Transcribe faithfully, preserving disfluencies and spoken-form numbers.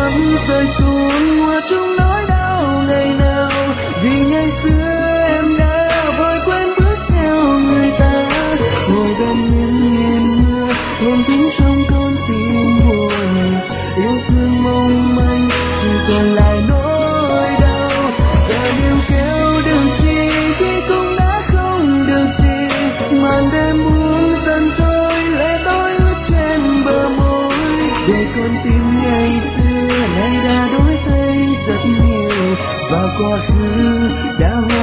mắt rơi xuống mùa chung nỗi đau ngày nào, vì ngày xưa em đã vội quên bước theo người ta. Ngồi bên em nghe mưa ôm tiếng trong con tim buồn, yêu thương mong manh chỉ còn lại nỗi đau. Giờ níu kéo đường chi khi cũng đã không được gì, màn đêm buông dần trôi lệ tôi ướt trên bờ môi. Để con tim ngày xưa nay đã đổi thay rất nhiều, và quá khứ đã